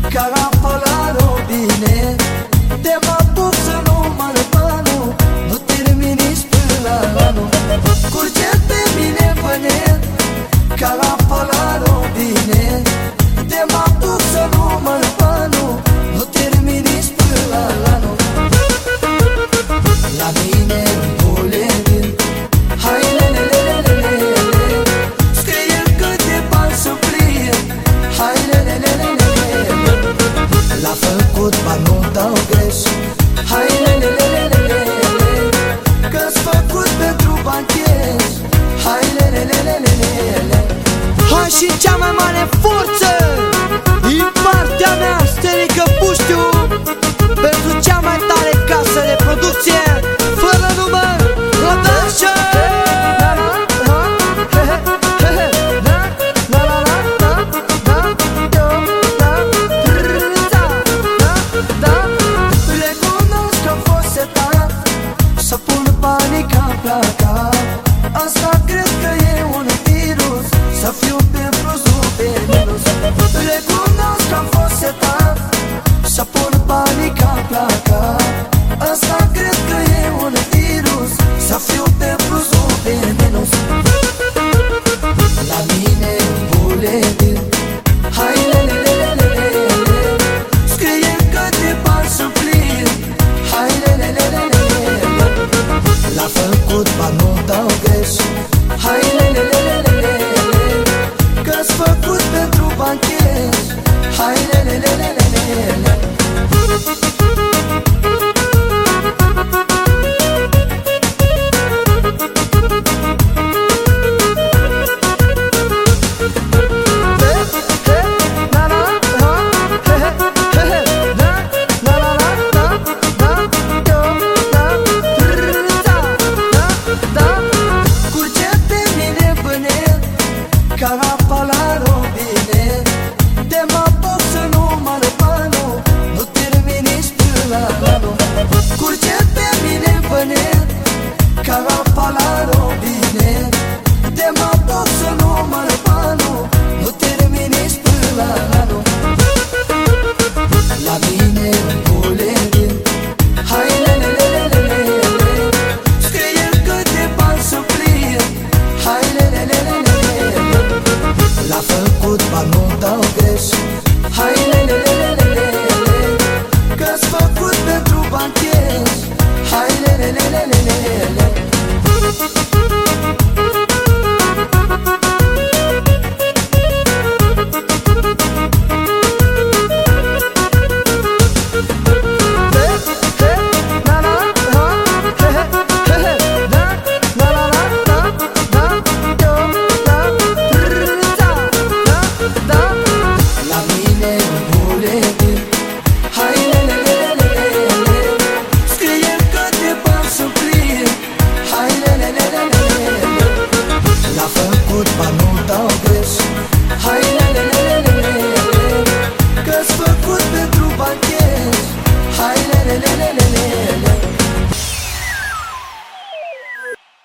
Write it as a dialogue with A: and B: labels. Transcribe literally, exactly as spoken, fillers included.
A: Ca apa la robine, te mă apuc să nu mă răpanu, nu termin nici până la anul. Curge pe mine bănet, ca apa la robine, te mă apuc să nu mă răpanu, nu termin nici până la anul. La mine în buletin, hai lelelelelele, scrie câte bani să plie, hai lelelelelele. L-a făcut, ba nu dau greș, hai lelelelelele, că-s făcut pentru bancheș, hai lelelelelele.
B: Hai și cea mai mare forță din partea mea, Sterică Puștiu, pentru cea mai tare casă de producție fără număr, Production!
A: Recunosc că-am fost setat să pun banii ca placa. Asta cred că e un virus, să fiu pe bruzul pe minus. Recunosc că-am fost setat să pun banii ca placa. Asta cred că e un virus, să fiu pe bruzul pe minus. La mine în buletin, hai lelelelelele, scrie câte bani să plie, hai lelelelelele. L-a făcut, ba nu dau greș, hai lelelelelele, că-s făcut pentru bancheș, hai lelelelelele. Curge pe mine bănet, ca apa la robine, te mă apuc să nu mă răpanu, nu termin nici până la anul. Curge pe mine bănet, ca apa la robine,